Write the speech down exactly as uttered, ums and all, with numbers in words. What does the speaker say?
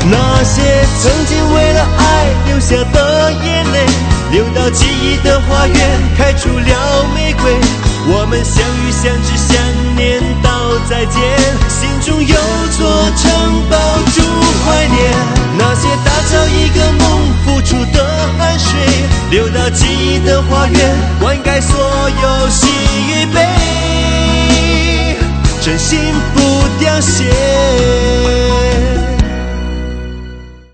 那些曾经为了爱流下的眼泪，流到记忆的花园，开出了玫瑰。我们相遇相知相念到再见，心中有座城堡住怀念。那些打造一个梦付出的汗水，流到记忆的花园，灌溉所